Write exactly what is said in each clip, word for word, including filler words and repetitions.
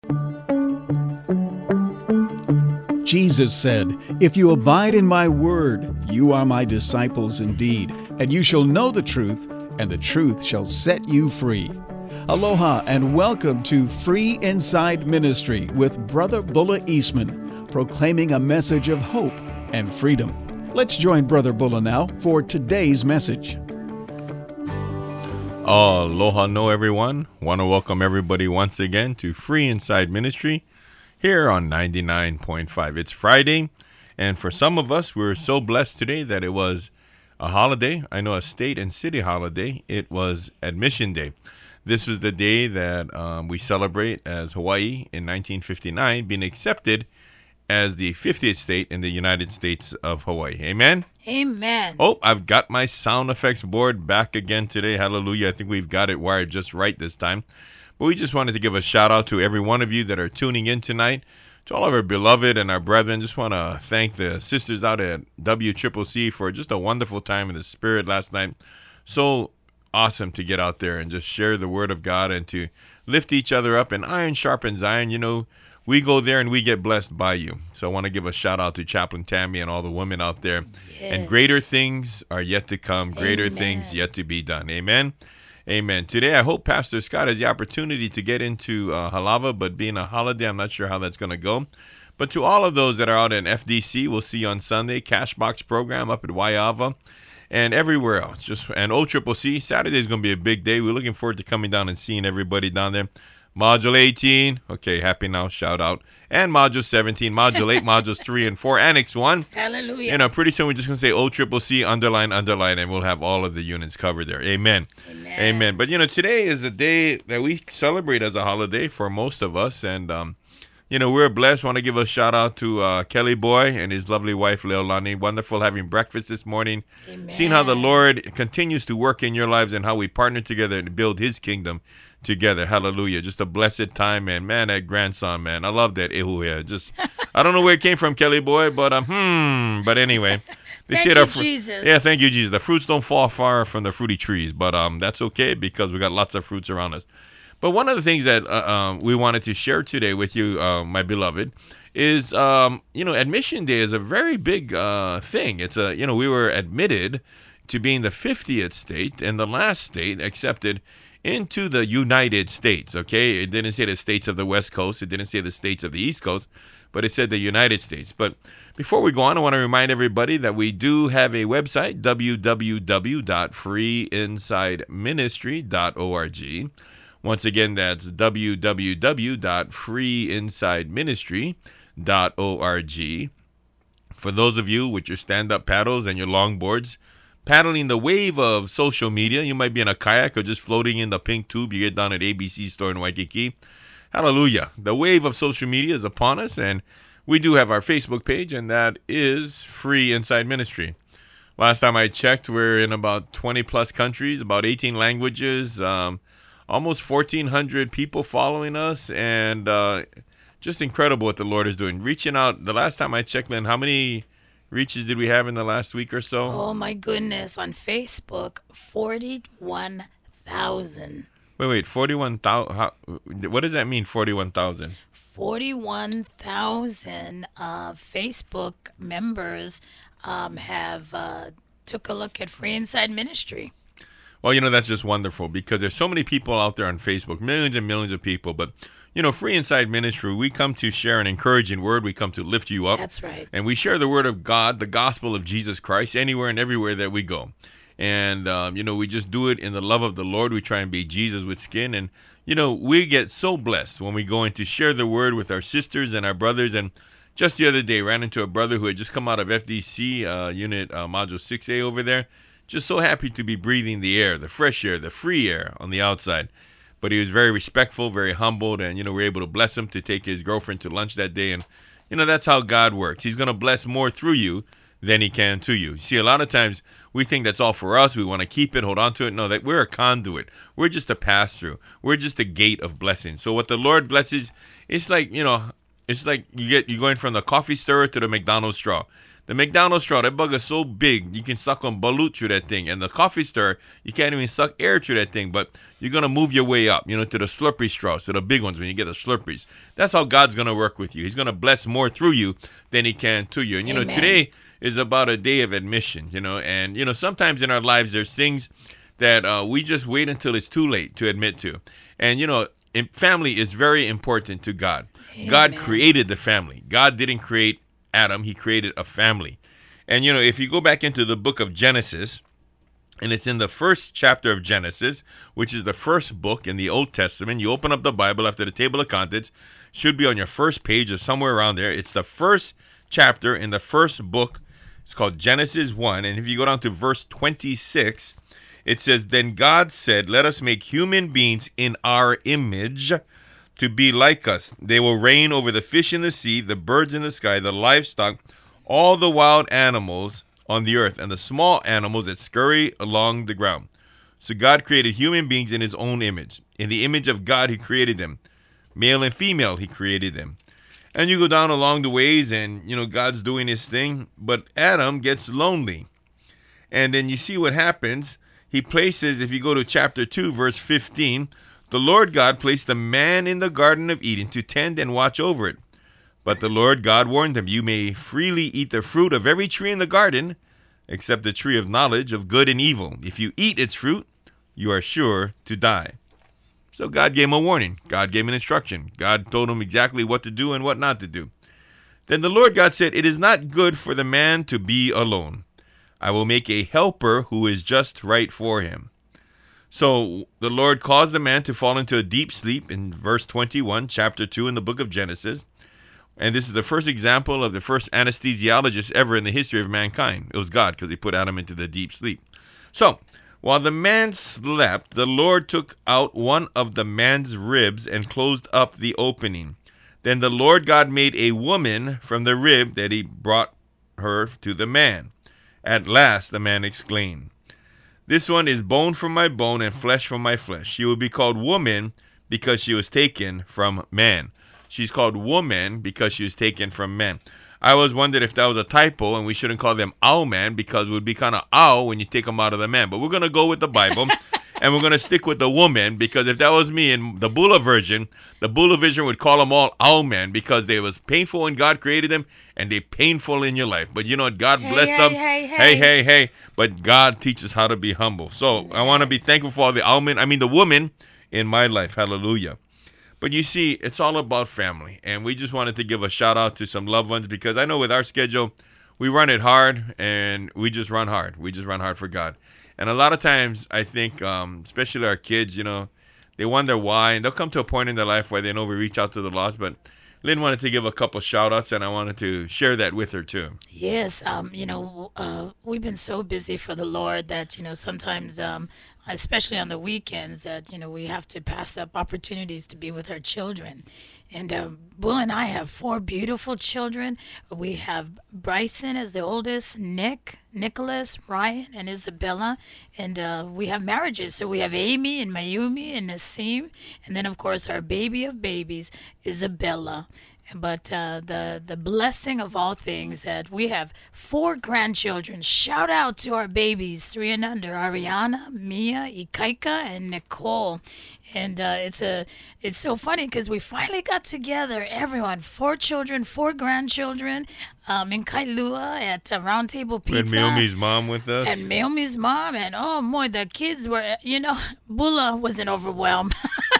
Jesus said, "If you abide in my word, you are my disciples indeed, and you shall know the truth, and the truth shall set you free." Aloha and welcome to Free Inside Ministry with Brother Bulla Eastman, proclaiming a message of hope and freedom. Let's join Brother Bulla now for today's message. Aloha no everyone. Want to welcome everybody once again to Free Inside Ministry here on ninety-nine point five. It's Friday, and for some of us, we're so blessed today that it was a holiday. I know a state and city holiday. It was Admission Day. This was the day that um, we celebrate as Hawaii in nineteen fifty-nine being accepted as the fiftieth state in the United States of Hawaii. Amen? Amen. Oh, I've got my sound effects board back again today. Hallelujah. I think we've got it wired just right this time. But we just wanted to give a shout out to every one of you that are tuning in tonight, to all of our beloved and our brethren. Just want to thank the sisters out at W C C C for just a wonderful time in the Spirit last night. So awesome to get out there and just share the Word of God and to lift each other up. And iron sharpens iron. You know, we go there and we get blessed by you. So I want to give a shout out to Chaplain Tammy and all the women out there. Yes. And greater things are yet to come. Greater Amen. things yet to be done. Amen. Amen. Today, I hope Pastor Scott has the opportunity to get into uh, Halava, but being a holiday, I'm not sure how that's going to go. But to all of those that are out in F D C, we'll see you on Sunday. Cashbox program up at Waiava and everywhere else. Just and O C C C. Saturday is going to be a big day. We're looking forward to coming down and seeing everybody down there. Module eighteen. Okay, happy now. Shout out. And Module seventeen. Module eight. Modules three and four. Annex one. Hallelujah. You know, pretty soon we're just going to say O C C C, underline, underline, and we'll have all of the units covered there. Amen. Amen. Amen. But, you know, today is a day that we celebrate as a holiday for most of us. And, um, you know, we're blessed. Want to give a shout out to uh, Kelly Boy and his lovely wife, Leolani. Wonderful having breakfast this morning. Amen. Seeing how the Lord continues to work in your lives and how we partner together and build his kingdom together. Hallelujah. Just a blessed time, man. Man, that grandson, man. I love that Ehu here. Just, I don't know where it came from, Kelly Boy, but um, hmm. But anyway. They Thank said you, our fr- Jesus. Yeah, thank you, Jesus. The fruits don't fall far from the fruity trees, but um, that's okay because we got lots of fruits around us. But one of the things that uh, um, we wanted to share today with you, uh, my beloved, is, um, you know, Admission Day is a very big uh, thing. It's a, you know, we were admitted to being the fiftieth state and the last state accepted into the United States, okay? It didn't say the states of the West Coast. It didn't say the states of the East Coast, but it said the United States. But before we go on, I want to remind everybody that we do have a website, w w w dot free inside ministry dot org. Once again, that's w w w dot free inside ministry dot org. For those of you with your stand-up paddles and your longboards, paddling the wave of social media, you might be in a kayak or just floating in the pink tube you get down at A B C store in Waikiki. Hallelujah. The wave of social media is upon us, and we do have our Facebook page, and that is Free Inside Ministry. Last time I checked, we're in about twenty plus countries, about eighteen languages, um, almost fourteen hundred people following us, and uh, just incredible what the Lord is doing. Reaching out, the last time I checked, Lynn, how many reaches did we have in the last week or so? Oh, my goodness. On Facebook, forty-one thousand. Wait, wait, forty-one thousand. What does that mean, forty-one thousand? forty-one thousand uh, Facebook members um, have uh, took a look at Free Inside Ministry. Well, you know, that's just wonderful because there's so many people out there on Facebook, millions and millions of people. But, you know, Free Inside Ministry, we come to share an encouraging word. We come to lift you up. That's right. And we share the word of God, the gospel of Jesus Christ, anywhere and everywhere that we go. And, um, you know, we just do it in the love of the Lord. We try and be Jesus with skin. And, you know, we get so blessed when we go in to share the word with our sisters and our brothers. And just the other day, ran into a brother who had just come out of F D C, uh, unit uh, module six A over there. Just so happy to be breathing the air, the fresh air, the free air on the outside. But he was very respectful, very humbled. And, you know, we were able to bless him to take his girlfriend to lunch that day. And, you know, that's how God works. He's going to bless more through you than he can to you. See, a lot of times we think that's all for us. We want to keep it, hold on to it. No, that we're a conduit. We're just a pass-through. We're just a gate of blessing. So what the Lord blesses, it's like, you know, it's like you get, you're going from the coffee stirrer to the McDonald's straw. The McDonald's straw, that bug is so big, you can suck on balut through that thing. And the coffee stir, you can't even suck air through that thing, but you're going to move your way up, you know, to the Slurpee straws, to the big ones when you get the Slurpees. That's how God's going to work with you. He's going to bless more through you than he can to you. And, you Amen. know, today is about a day of admission, you know, and, you know, sometimes in our lives there's things that uh, we just wait until it's too late to admit to. And, you know, family is very important to God. Amen. God created the family. God didn't create Adam. He created a family. And, you know, if you go back into the book of Genesis, and it's in the first chapter of Genesis, which is the first book in the Old Testament. You open up the Bible after the table of contents, should be on your first page or somewhere around there. It's the first chapter in the first book. It's called Genesis one. And if you go down to verse twenty-six, it says, "Then God said, let us make human beings in our image to be like us. They will reign over the fish in the sea, the birds in the sky, the livestock, all the wild animals on the earth, and the small animals that scurry along the ground." So God created human beings in his own image. In the image of God, he created them. Male and female, he created them. And you go down along the ways and, you know, God's doing his thing. But Adam gets lonely. And then you see what happens. He places, if you go to chapter two, verse fifteen, "The Lord God placed the man in the Garden of Eden to tend and watch over it. But the Lord God warned him, you may freely eat the fruit of every tree in the garden, except the tree of knowledge of good and evil. If you eat its fruit, you are sure to die." So God gave him a warning. God gave him an instruction. God told him exactly what to do and what not to do. Then the Lord God said, "It is not good for the man to be alone. I will make a helper who is just right for him." So the Lord caused the man to fall into a deep sleep in verse twenty-one, chapter two in the book of Genesis. And this is the first example of the first anesthesiologist ever in the history of mankind. It was God, because he put Adam into the deep sleep. So while the man slept, the Lord took out one of the man's ribs and closed up the opening. Then the Lord God made a woman from the rib that he brought her to the man. At last the man exclaimed, "This one is bone from my bone and flesh from my flesh. She will be called woman because she was taken from man." She's called woman because she was taken from man. I always wondered if that was a typo and we shouldn't call them ow man, because it would be kind of ow when you take them out of the man. But we're going to go with the Bible and we're going to stick with the woman, because if that was me in the Bula version, the Bula version would call them all ow man because they was painful when God created them and they painful in your life. But you know what? God Hey, bless hey, them. hey, hey, hey. hey, hey. But God teaches how to be humble. So I want to be thankful for all the ow men, I mean the woman in my life. Hallelujah. But you see, it's all about family. And we just wanted to give a shout out to some loved ones, because I know with our schedule, we run it hard and we just run hard. We just run hard for God. And a lot of times, I think, um, especially our kids, you know, they wonder why. And they'll come to a point in their life where they know we reach out to the lost. But Lynn wanted to give a couple shout outs, and I wanted to share that with her too. Yes, um, you know, uh, we've been so busy for the Lord that, you know, sometimes, um, especially on the weekends, that, you know, we have to pass up opportunities to be with our children. And uh, Bull and I have four beautiful children. We have Bryson as the oldest, Nick, Nicholas, Ryan, and Isabella. And uh, we have marriages. So we have Amy and Mayumi and Nassim. And then, of course, our baby of babies, Isabella. But uh, the the blessing of all things, that we have four grandchildren. Shout out to our babies, three and under: Ariana, Mia, Ikaika, and Nicole. And uh, it's a it's so funny because we finally got together, everyone, four children, four grandchildren, um, in Kailua at uh, Round Table We had Pizza. Naomi's mom with us. And Naomi's mom, and oh boy, the kids were, you know, Bula wasn't overwhelmed.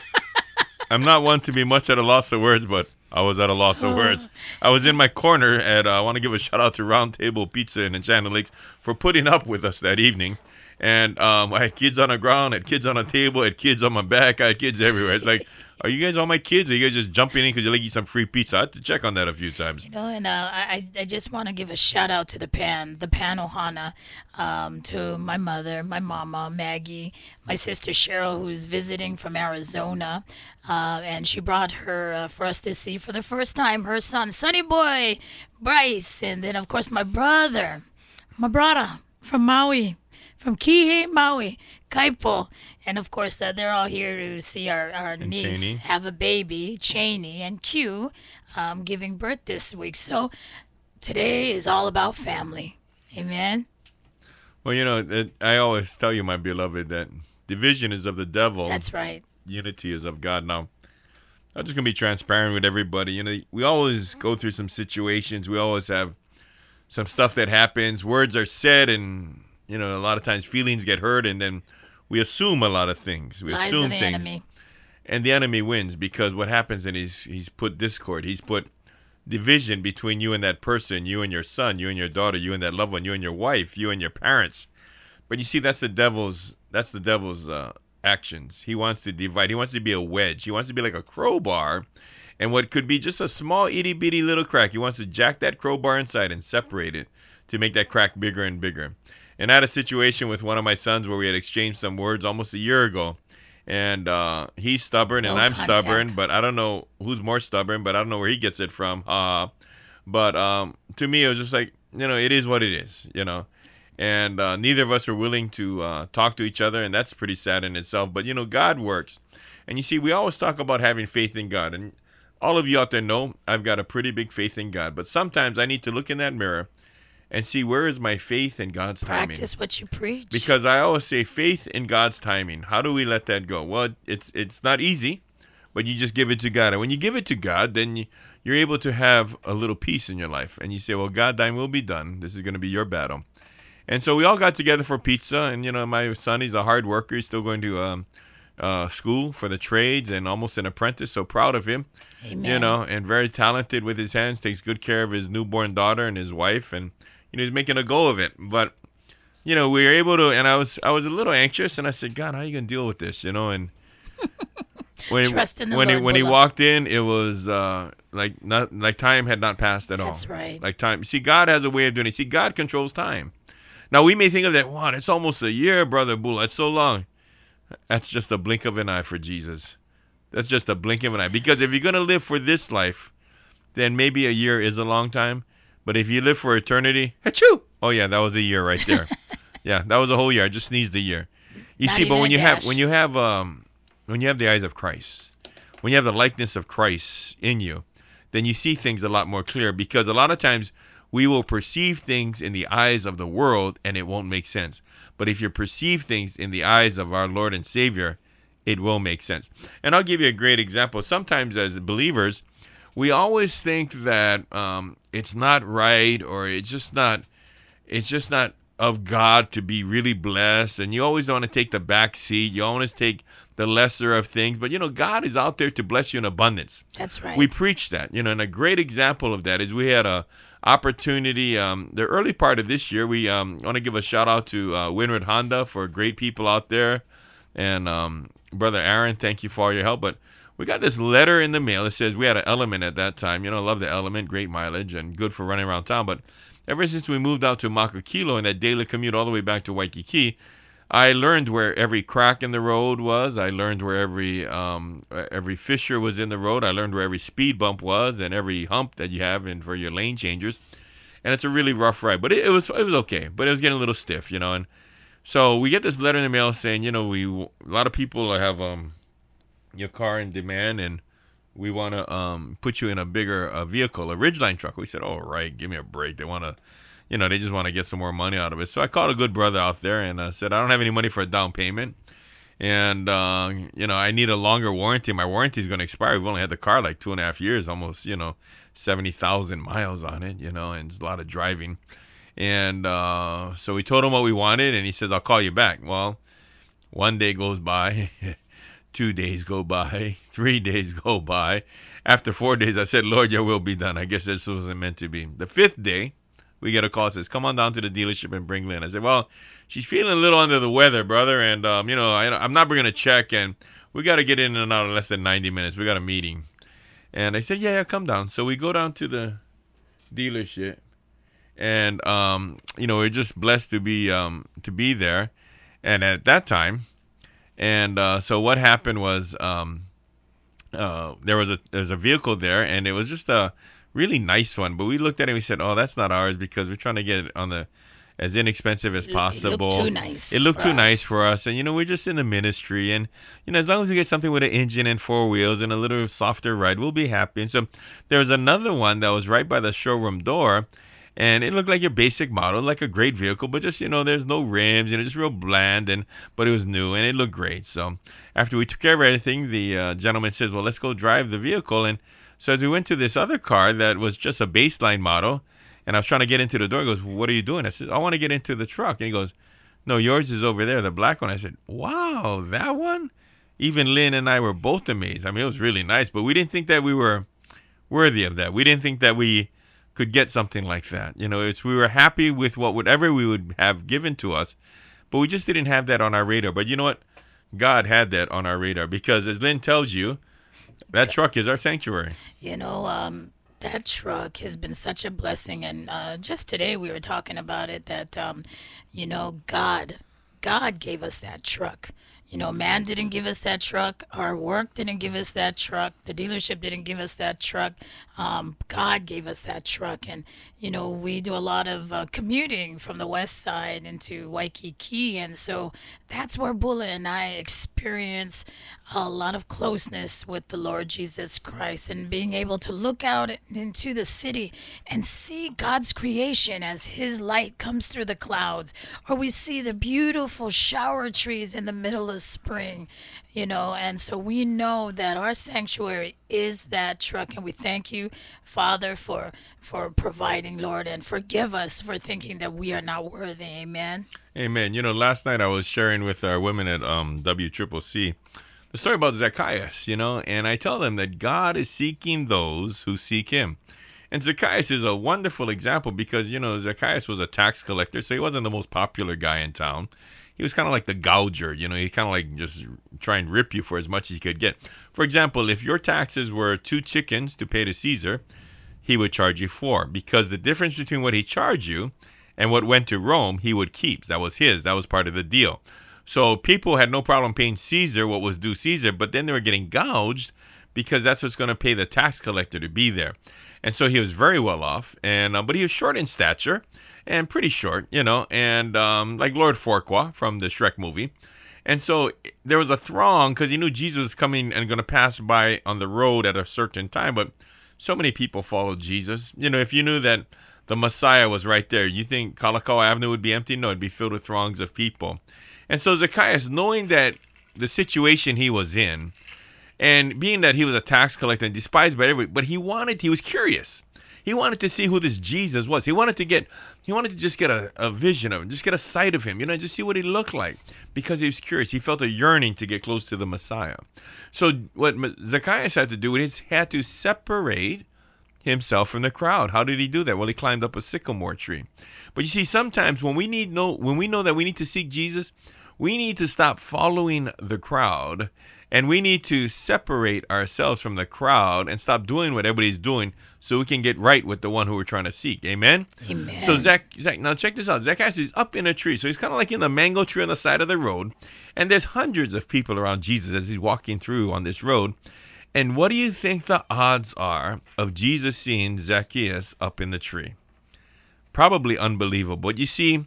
I'm not one to be much at a loss of words, but I was at a loss of words. I was in my corner, and uh, I want to give a shout out to Round Table Pizza in Enchanted Lakes for putting up with us that evening. And um, I had kids on the ground, I had kids on the table, I had kids on my back, I had kids everywhere. It's like, are you guys all my kids? Or are you guys just jumping in because you like to eat some free pizza? I had to check on that a few times. You know, and uh, I, I just want to give a shout out to the Pan, the Pan Ohana, um, to my mother, my mama, Maggie, my sister Cheryl, who's visiting from Arizona. Uh, and she brought her uh, for us to see for the first time her son, Sonny Boy, Bryce. And then, of course, my brother, my brother from Maui, from Kihei, Maui, Kaipo. And of course, uh, they're all here to see our, our And niece Cheney. have a baby, Cheney, and Q, um, giving birth this week. So today is all about family. Amen. Well, you know, it, I always tell you, my beloved, that division is of the devil. That's right. Unity is of God. Now, I'm just going to be transparent with everybody. You know, we always go through some situations. We always have some stuff that happens. Words are said, and, you know, a lot of times feelings get hurt, and then we assume a lot of things. We Lies assume of the things. enemy. And the enemy wins, because what happens is he's, he's put discord. He's put division between you and that person, you and your son, you and your daughter, you and that loved one, you and your wife, you and your parents. But you see, that's the devil's that's the devil's uh, actions. He wants to divide. He wants to be a wedge. He wants to be like a crowbar, and what could be just a small itty bitty little crack, he wants to jack that crowbar inside and separate it to make that crack bigger and bigger. And I had a situation with one of my sons where we had exchanged some words almost a year ago. And uh, he's stubborn, and No I'm contact. stubborn, but I don't know who's more stubborn, but I don't know where he gets it from. Uh, but um, to me, it was just like, you know, it is what it is, you know. And uh, neither of us were willing to uh, talk to each other, and that's pretty sad in itself. But, you know, God works. And you see, we always talk about having faith in God. And all of you out there know I've got a pretty big faith in God. But sometimes I need to look in that mirror and see, where is my faith in God's timing? Practice what you preach. Because I always say faith in God's timing. How do we let that go? Well, it's it's not easy, but you just give it to God. And when you give it to God, then you, you're able to have a little peace in your life. And you say, well, God, thine will be done. This is going to be your battle. And so we all got together for pizza. And, you know, my son, he's a hard worker. He's still going to um, uh, school for the trades and almost an apprentice. So proud of him. Amen. You know, and very talented with his hands. Takes good care of his newborn daughter and his wife. And, you know, he's making a go of it. But, you know, we were able to, and I was I was a little anxious, and I said, God, how are you going to deal with this, you know? And when, Trust in the when, he, Lord, when he Bullock. walked in, it was uh, like not like time had not passed at all. That's right. Like time. See, God has a way of doing it. See, God controls time. Now, we may think of that, wow, it's almost a year, Brother Bull. That's so long. That's just a blink of an eye for Jesus. That's just a blink of an eye. Because if you're going to live for this life, then maybe a year is a long time. But if you live for eternity, achoo! Oh yeah, that was a year right there. Yeah, that was a whole year. I just sneezed a year. You Not see, but even when a you have dash. when you have um when you have the eyes of Christ, when you have the likeness of Christ in you, then you see things a lot more clear. Because a lot of times we will perceive things in the eyes of the world and it won't make sense. But if you perceive things in the eyes of our Lord and Savior, it will make sense. And I'll give you a great example. Sometimes as believers, we always think that um, it's not right, or it's just not, it's just not of God to be really blessed. And you always want to take the back seat. You always take the lesser of things. But, you know, God is out there to bless you in abundance. That's right. We preach that, you know, and a great example of that is we had a opportunity, um, the early part of this year. We um, want to give a shout out to uh, Winward Honda for great people out there. And um, Brother Aaron, thank you for all your help. But we got this letter in the mail. It says we had an Element at that time. You know, I love the Element, great mileage and good for running around town. But ever since we moved out to Makakilo and that daily commute all the way back to Waikiki, I learned where every crack in the road was. I learned where every um, every fissure was in the road. I learned where every speed bump was and every hump that you have in for your lane changers. And it's a really rough ride, but it, it was it was okay. But it was getting a little stiff, you know. And so we get this letter in the mail saying, you know, we a lot of people have um. your car in demand, and we want to um, put you in a bigger uh, vehicle, a Ridgeline truck. We said, oh, right, give me a break. They want to, you know, they just want to get some more money out of it. So I called a good brother out there and uh, said, I don't have any money for a down payment. And, uh, you know, I need a longer warranty. My warranty is going to expire. We've only had the car like two and a half years, almost, you know, seventy thousand miles on it, you know, and it's a lot of driving. And uh, so we told him what we wanted, and he says, I'll call you back. Well, one day goes by. Two days go by, three days go by. After four days, I said, Lord, your will be done. I guess this wasn't meant to be. The fifth day, we get a call that says, come on down to the dealership and bring Lynn. I said, well, she's feeling a little under the weather, brother. And, um, you know, I, I'm not bringing a check, and we got to get in and out in less than ninety minutes. We got a meeting. And I said, yeah, yeah, come down. So we go down to the dealership. And, um, you know, we're just blessed to be um, to be there. And at that time, And uh, so what happened was um, uh, there was a there was a vehicle there, and it was just a really nice one. But we looked at it and we said, oh, that's not ours, because we're trying to get it on the as inexpensive as It possible. looked too nice. It looked for too nice us. for us. And, you know, we're just in the ministry. And, you know, as long as we get something with an engine and four wheels and a little softer ride, we'll be happy. And so there was another one that was right by the showroom door. And it looked like your basic model, like a great vehicle, but just, you know, there's no rims, you know, just real bland, and but it was new and it looked great. So after we took care of everything, the uh, gentleman says, well, let's go drive the vehicle. And so as we went to this other car that was just a baseline model, and I was trying to get into the door, he goes, what are you doing? I said, I want to get into the truck. And he goes, no, yours is over there, the black one. I said, wow, that one? Even Lynn and I were both amazed. I mean, it was really nice, but we didn't think that we were worthy of that. We didn't think that we could get something like that. You know, it's we were happy with what whatever we would have given to us, but we just didn't have that on our radar. But you know what? God had that on our radar, because as Lynn tells you, that truck is our sanctuary. You know, um, that truck has been such a blessing. And uh, just today we were talking about it that, um, you know, God, God gave us that truck. You know, man didn't give us that truck. Our work didn't give us that truck. The dealership didn't give us that truck. Um, God gave us that truck. And, you know, we do a lot of uh, commuting from the west side into Waikiki. And so that's where Bula and I experience a lot of closeness with the Lord Jesus Christ, and being able to look out into the city and see God's creation as his light comes through the clouds, or we see the beautiful shower trees in the middle of spring, you know. And so we know that our sanctuary is that truck, and we thank you, Father, for for providing, Lord, and forgive us for thinking that we are not worthy. Amen. Amen. You know, last night I was sharing with our women at um, W C C C the story about Zacchaeus, you know, and I tell them that God is seeking those who seek him. And Zacchaeus is a wonderful example because, you know, Zacchaeus was a tax collector, so he wasn't the most popular guy in town. He was kind of like the gouger, you know, he kind of like just try and rip you for as much as he could get. For example, if your taxes were two chickens to pay to Caesar, he would charge you four, because the difference between what he charged you and what went to Rome, he would keep. That was his. That was part of the deal. So people had no problem paying Caesar what was due Caesar, but then they were getting gouged because that's what's going to pay the tax collector to be there. And so he was very well off, and uh, but he was short in stature and pretty short, you know, and um, like Lord Farquaad from the Shrek movie. And so there was a throng because he knew Jesus was coming and going to pass by on the road at a certain time, but so many people followed Jesus. You know, if you knew that the Messiah was right there, you think Kalakaua Avenue would be empty? No, it'd be filled with throngs of people. And so Zacchaeus, knowing that the situation he was in, and being that he was a tax collector and despised by everybody, but he wanted, he was curious. He wanted to see who this Jesus was. He wanted to get, he wanted to just get a, a vision of him, just get a sight of him, you know, just see what he looked like, because he was curious. He felt a yearning to get close to the Messiah. So what Zacchaeus had to do is he had to separate himself from the crowd. How did he do that? Well, he climbed up a sycamore tree. But you see, sometimes when we need know, when we know that we need to seek Jesus, we need to stop following the crowd, and we need to separate ourselves from the crowd and stop doing what everybody's doing so we can get right with the one who we're trying to seek. Amen? Amen. So Zach, Zach, now check this out. Zacchaeus is up in a tree. So he's kind of like in the mango tree on the side of the road. And there's hundreds of people around Jesus as he's walking through on this road. And what do you think the odds are of Jesus seeing Zacchaeus up in the tree? Probably unbelievable. But you see,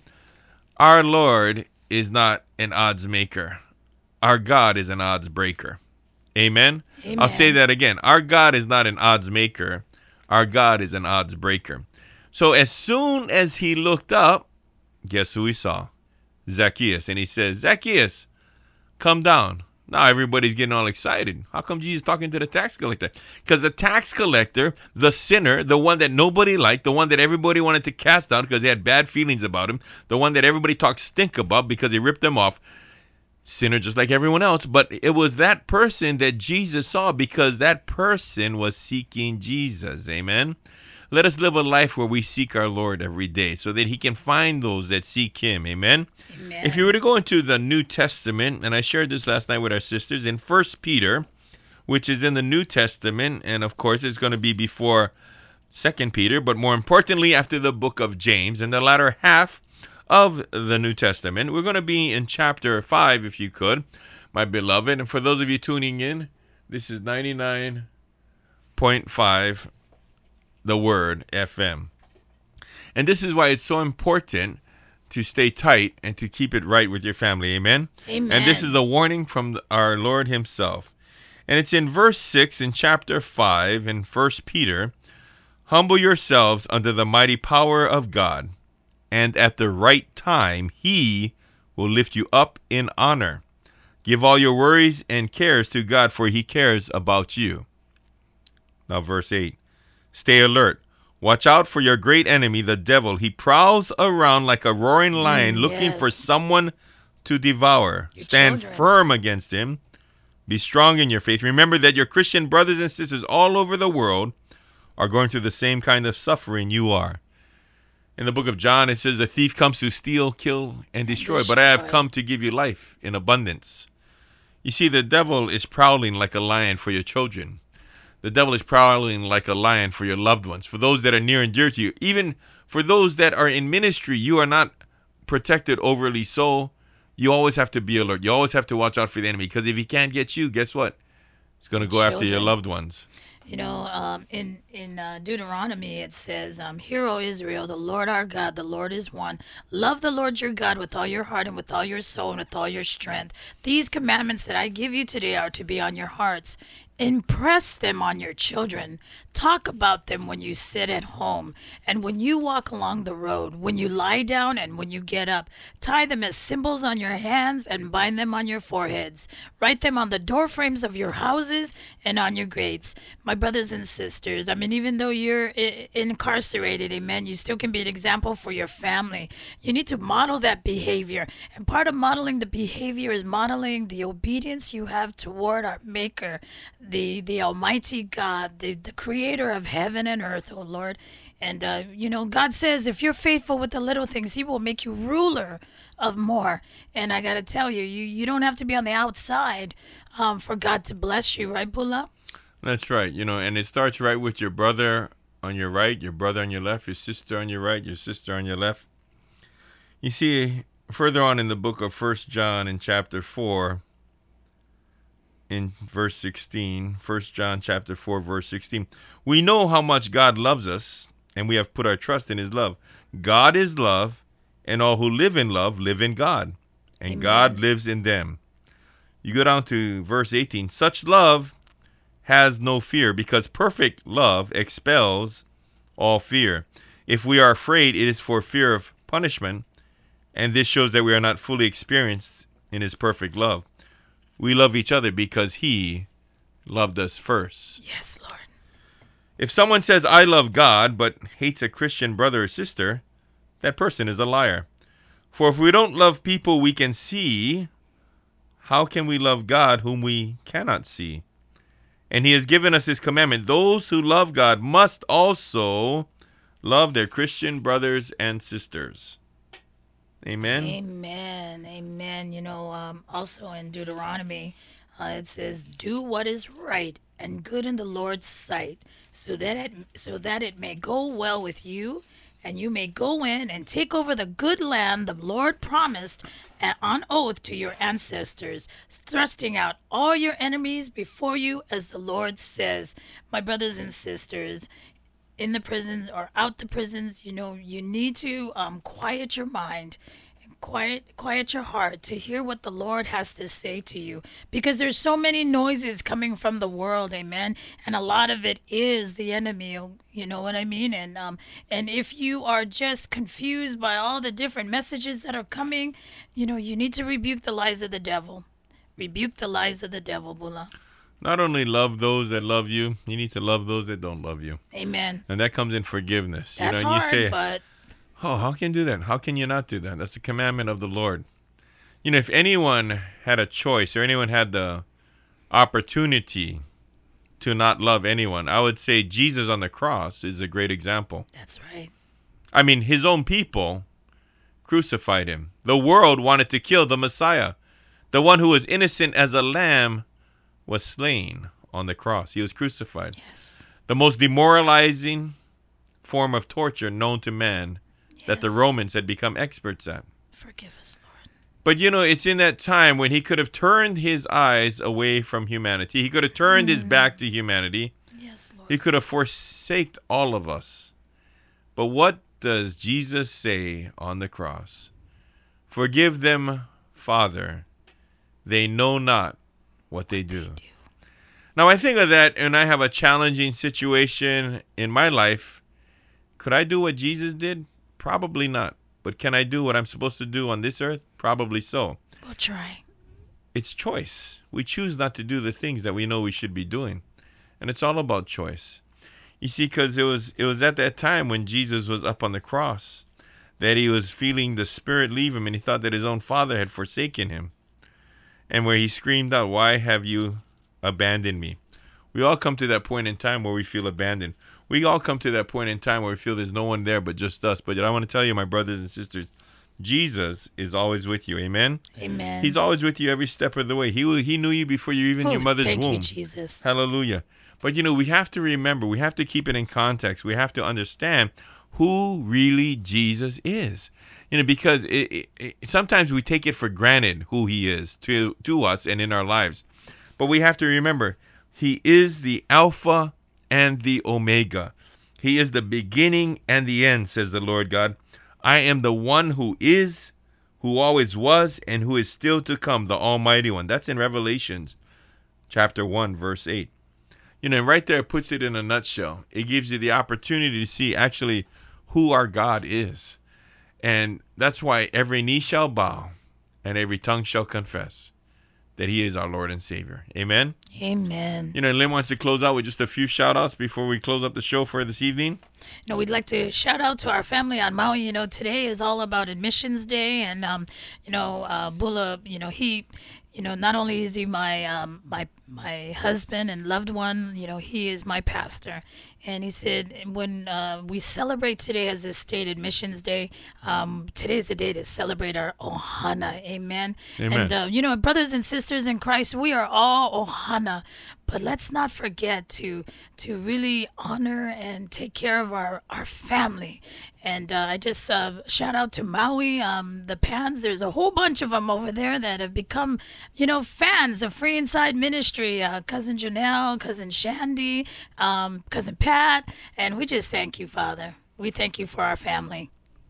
our Lord is not an odds maker. Our God is an odds breaker. Amen? Amen. I'll say that again. Our God is not an odds maker. Our God is an odds breaker. So as soon as he looked up, guess who he saw? Zacchaeus. And he says, Zacchaeus, come down. Now everybody's getting all excited. How come Jesus is talking to the tax collector? Because the tax collector, the sinner, the one that nobody liked, the one that everybody wanted to cast out because they had bad feelings about him, the one that everybody talked stink about because he ripped them off, sinner just like everyone else. But it was that person that Jesus saw because that person was seeking Jesus. Amen? Let us live a life where we seek our Lord every day so that he can find those that seek him. Amen? Amen. If you were to go into the New Testament, and I shared this last night with our sisters, in First Peter, which is in the New Testament, and of course it's going to be before Second Peter, but more importantly after the book of James, in the latter half of the New Testament. We're going to be in chapter five, if you could, my beloved. And for those of you tuning in, this is ninety-nine point five The Word F M. And this is why it's so important to stay tight and to keep it right with your family. Amen? Amen. And this is a warning from our Lord himself. And it's in verse six in chapter five in First Peter. Humble yourselves under the mighty power of God, and at the right time he will lift you up in honor. Give all your worries and cares to God, for he cares about you. Now verse eight. Stay alert. Watch out for your great enemy, the devil. He prowls around like a roaring lion, Mm, looking yes. for someone to devour. Your Stand children. firm against him. Be strong in your faith. Remember that your Christian brothers and sisters all over the world are going through the same kind of suffering you are. In the book of John, it says, the thief comes to steal, kill, and destroy, but I have destroy. come to give you life in abundance. You see, the devil is prowling like a lion for your children. The devil is prowling like a lion for your loved ones, for those that are near and dear to you. Even for those that are in ministry, you are not protected overly so. You always have to be alert. You always have to watch out for the enemy, because if he can't get you, guess what? He's going to go after your Children. loved ones. You know, um, in in uh, Deuteronomy it says, um, "Hear, O Israel, the Lord our God, the Lord is one. Love the Lord your God with all your heart and with all your soul and with all your strength. These commandments that I give you today are to be on your hearts. Impress them on your children. Talk about them when you sit at home and when you walk along the road, when you lie down and when you get up. Tie them as symbols on your hands and bind them on your foreheads. Write them on the door frames of your houses and on your gates." My brothers and sisters, I mean, even though you're I- incarcerated, amen, you still can be an example for your family. You need to model that behavior. And part of modeling the behavior is modeling the obedience you have toward our Maker, the the Almighty God, the, the creator of heaven and earth, oh Lord. And, uh, you know, God says if you're faithful with the little things, he will make you ruler of more. And I got to tell you, you, you don't have to be on the outside um, for God to bless you, right, Bula? That's right. You know, and it starts right with your brother on your right, your brother on your left, your sister on your right, your sister on your left. You see, further on in the book of First John in chapter four, in verse sixteen, First John chapter four, verse sixteen, we know how much God loves us, and we have put our trust in his love. God is love, and all who live in love live in God, and Amen. God lives in them. You go down to verse eighteen. Such love has no fear, because perfect love expels all fear. If we are afraid, it is for fear of punishment, and this shows that we are not fully experienced in his perfect love. We love each other because he loved us first. Yes, Lord. If someone says, I love God, but hates a Christian brother or sister, that person is a liar. For if we don't love people we can see, how can we love God whom we cannot see? And he has given us this commandment: those who love God must also love their Christian brothers and sisters. Amen. Amen. Amen. You know, um, also in Deuteronomy, uh, it says, "Do what is right and good in the Lord's sight, so that it so that it may go well with you, and you may go in and take over the good land the Lord promised a- on oath to your ancestors, thrusting out all your enemies before you, as the Lord says." My brothers and sisters, in the prisons or out the prisons, you know, you need to um, quiet your mind and quiet quiet your heart to hear what the Lord has to say to you, because there's so many noises coming from the world, amen, and a lot of it is the enemy. You know what I mean? And um and if you are just confused by all the different messages that are coming, you know, you need to rebuke the lies of the devil. Rebuke the lies of the devil, Bula. Not only love those that love you, you need to love those that don't love you. Amen. And that comes in forgiveness. That's you know, and hard, you say, but oh, how can you do that? How can you not do that? That's the commandment of the Lord. You know, if anyone had a choice or anyone had the opportunity to not love anyone, I would say Jesus on the cross is a great example. that's right. I mean, his own people crucified him. The world wanted to kill the Messiah. The one who was innocent as a lamb was slain on the cross. He was crucified. Yes. The most demoralizing form of torture known to man that the Yes. Romans had become experts at. Forgive us, Lord. But you know, it's in that time when he could have turned his eyes away from humanity. He could have turned his back to humanity. Yes, Lord. He could have forsaked all of us. But what does Jesus say on the cross? Forgive them, Father. They know not what they do. do. Now, I think of that, and I have a challenging situation in my life. Could I do what Jesus did? Probably not. But can I do what I'm supposed to do on this earth? Probably so. We'll try. It's choice. We choose not to do the things that we know we should be doing. And it's all about choice. You see, because it was, it was at that time when Jesus was up on the cross that he was feeling the Spirit leave him, and he thought that his own Father had forsaken him. And where he screamed out, "Why have you abandoned me?" We all come to that point in time where we feel abandoned. We all come to that point in time where we feel there's no one there but just us. But I want to tell you, my brothers and sisters, Jesus is always with you. Amen? Amen. He's always with you every step of the way. He he knew you before you even Oh, your mother's thank womb. you, Jesus. Hallelujah. But, you know, we have to remember, we have to keep it in context. We have to understand who really Jesus is. You know, because it, it, it, sometimes we take it for granted who he is to, to us and in our lives. But we have to remember, he is the Alpha and the Omega. He is the beginning and the end, says the Lord God. I am the one who is, who always was, and who is still to come, the Almighty One. That's in Revelations chapter one, verse eight. You know, right there it puts it in a nutshell. It gives you the opportunity to see actually who our God is. And that's why every knee shall bow and every tongue shall confess that he is our Lord and Savior. Amen? Amen. You know, Lynn wants to close out with just a few shout-outs before we close up the show for this evening. You know, we'd like to shout out to our family on Maui. You know, today is all about Admissions Day, and um, you know, uh, Bula, you know, he, you know, not only is he my um, my my husband and loved one, you know, he is my pastor. And he said, when uh, we celebrate today as a state Admissions Day, um, today is the day to celebrate our Ohana. Amen. Amen. And, uh, you know, brothers and sisters in Christ, we are all Ohana. But let's not forget to to really honor and take care of our, our family. And uh, I just uh, shout out to Maui, um, the Pans. There's a whole bunch of them over there that have become, you know, fans of Free Inside Ministry. Uh, Cousin Janelle, Cousin Shandy, um, Cousin Pat. And we just thank you, Father. We thank you for our family.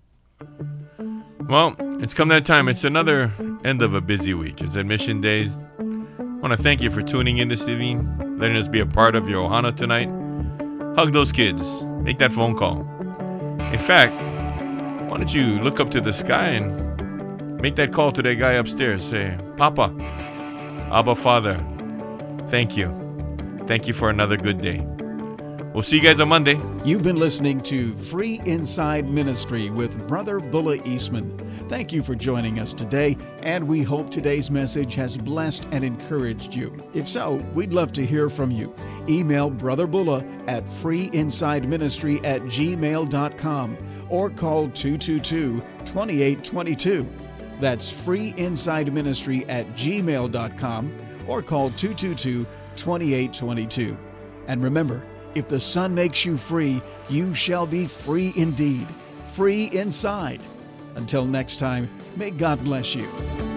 Well, it's come that time. It's another end of a busy week. It's Admission Days. I want to thank you for tuning in this evening, letting us be a part of your Ohana tonight. Hug those kids. Make that phone call. In fact, why don't you look up to the sky and make that call to that guy upstairs. Say, "Papa, Abba Father, thank you. Thank you for another good day." We'll see you guys on Monday. You've been listening to Free Inside Ministry with Brother Bulla Eastman. Thank you for joining us today, and we hope today's message has blessed and encouraged you. If so, we'd love to hear from you. Email Brother Bulla at freeinsideministry at gmail dot com or call two two two, two eight two two. That's freeinsideministry at gmail dot com or call two two two, two eight two two. And remember, if the Son makes you free, you shall be free indeed. Free inside. Until next time, may God bless you.